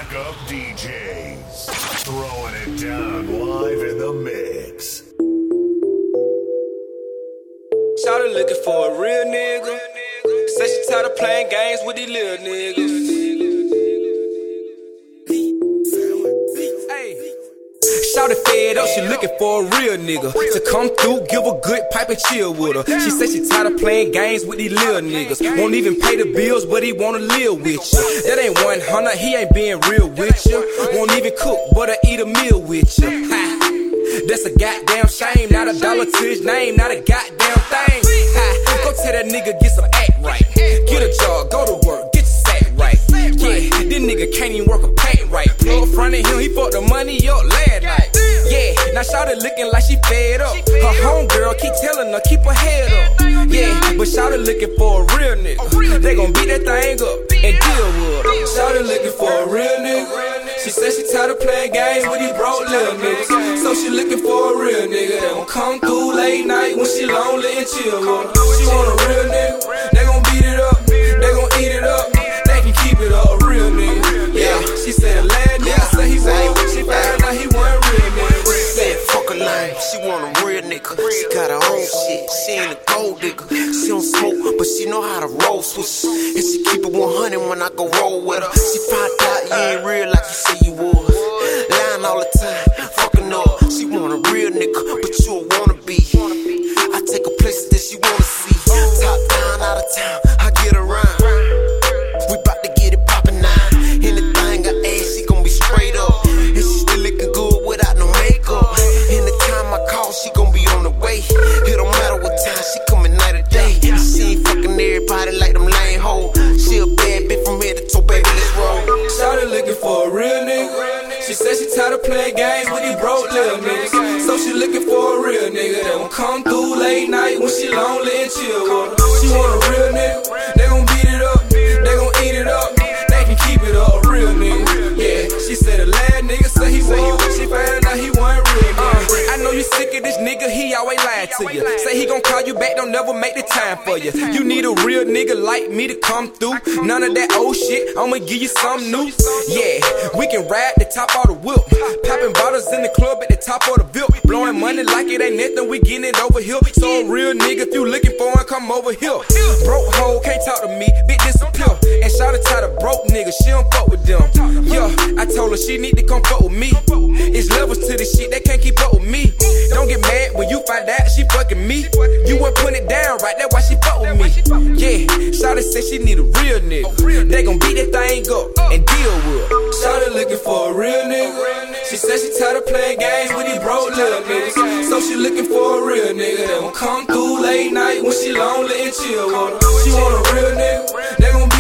Up DJs, throwing it down live in the mix. Shawty looking for a real nigga. Say she tired of playing games with these little niggas. Shawty fed up, she looking for a real nigga to come through, give a good pipe and chill with her. She said she tired of playing games with these little niggas. Won't even pay the bills, but he wanna live with you. That ain't 100, he ain't being real with you. Won't even cook, but I eat a meal with you. Ha. That's a goddamn shame, not a dollar to his name, not a goddamn thing. Ha. Go tell that nigga get some act right. Get a job, go to work, get your sack right. Yeah, this nigga can't even work a paint right. Plug front of him, he fucked the money up last night. Yeah, now Shawty looking like she fed up. Her homegirl keep telling her keep her head up. Yeah, but Shawty looking for a real nigga. They gon' beat that thing up and deal with her. Shawty looking for a real nigga. She said she tired of playing games with these broke little niggas. So she looking for a real nigga that gon' come through late night when she lonely and chill with her. She want a real nigga. They gon' beat it up. They gon' eat it up. They can keep it up. A real nigga. Yeah, she said a lad nigga say he won't. She found out he wasn't real nigga. Fuck a lame, she want a real nigga. She got her own shit, she ain't a gold digger. She don't smoke, but she know how to roll switch. And she keep it 100 when I go roll with her. She found out you ain't real like you say you was. Lying all the time, fucking up. She want a real nigga, but you a wannabe. I take her places that she wanna see. Top down, out of town, I get around. We bout to get it poppin' now. Anything I ask, she gon' be straight up. And she still looking good without no makeup. Anytime I call, she gon' be on the way. It don't matter what time, she coming night or day. She ain't fucking everybody like them lame hoes. She a bad bitch from head to toe, baby, let's roll. Shawty looking for a real nigga. She said she tired of playing games with these broke little niggas. So she looking for a real nigga that gon' come through late night when she lonely and chill with her. She want a real nigga. They gon' beat it up. They gon' eat it up. They can keep it up. A real nigga. Yeah, she said a lad nigga say he won't. She found out he wasn't real nigga. I know you sick of this nigga, he always lying to you. Say he gon' call you back, don't never make the time for you. You need a real nigga like me to come through. None of that old shit, I'ma give you something new. Yeah, we can ride the top of the whip. Popping bottles in the club at the top of the VIP. Blowing money like it ain't nothing, we getting it over here. So a real nigga, if you looking for him, come over here. Broke hoe, can't talk to me, bitch disappear. And Shawty tired of broke niggas, she don't fuck with them. Yeah, I told her she need to come fuck with me. It's levels to this shit, they can't keep up with me. Don't get mad when you find out she fucking me. You weren't putting it down right, that's why she fuck with me. Yeah, Shawty said she need a real nigga. They gon' beat that thing up and deal with her. Shawty looking for a real nigga. She said she tired of playing games with these broke little niggas. So she looking for a real nigga that gon' come through late night when she lonely and chill with her. She want a real nigga. They gon' beat